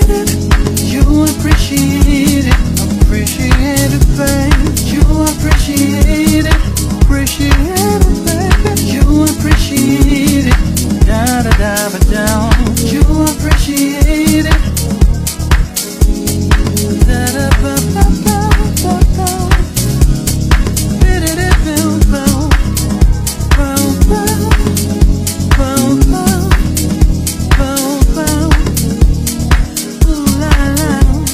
it. You appreciate it. Appreciate it, babe. You appreciate it. Appreciate it, baby. You appreciate it. Da da da ba down. You appreciate it. Da da ba ba ba ba ba. Bi di di boom boom. Boom boom. Boom boom. Boom boom. Ooh la la.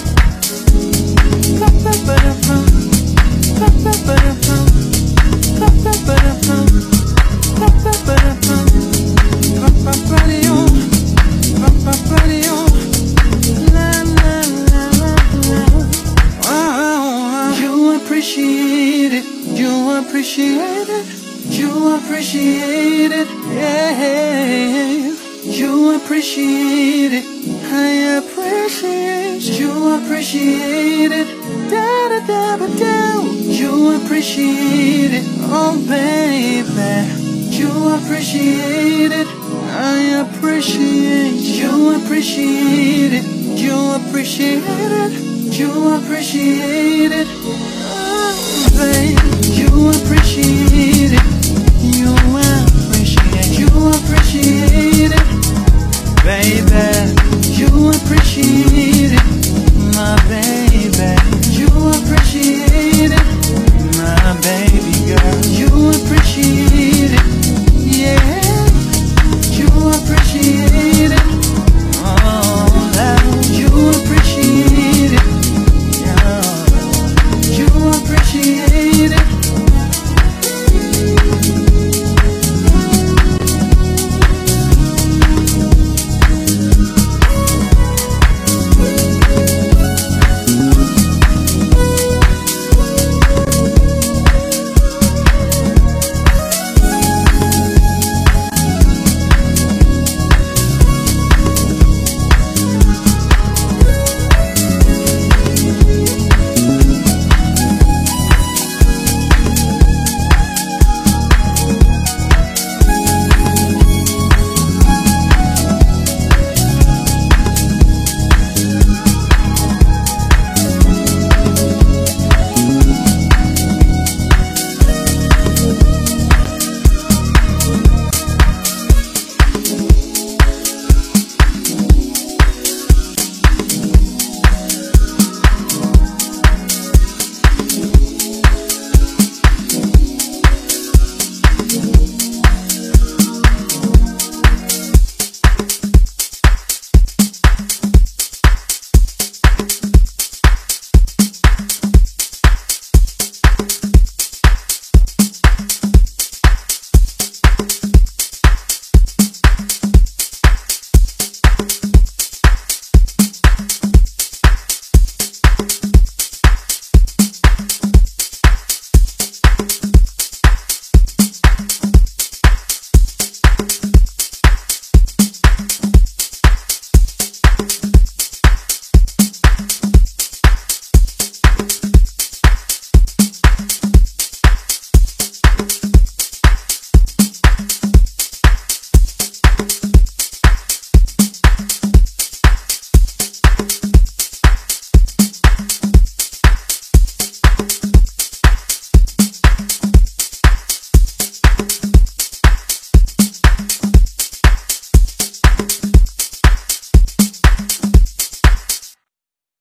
Ba ba ba da bum. Ba ba ba da bum. Ba ba ba da bum. Ba ba ba da bum. Ba ba ba da yo. Ba ba ba da yo. La la la la la. Oh, you appreciate it. You appreciate it. You appreciate it. Yeah. You appreciate it. I appreciate you. Appreciate it. Da da da ba da. You appreciate it. Oh baby. You appreciate it. I appreciate you. Appreciate it. You appreciate it. You appreciate it. Oh baby. You appreciate it. You appreciate. You appreciate it, baby.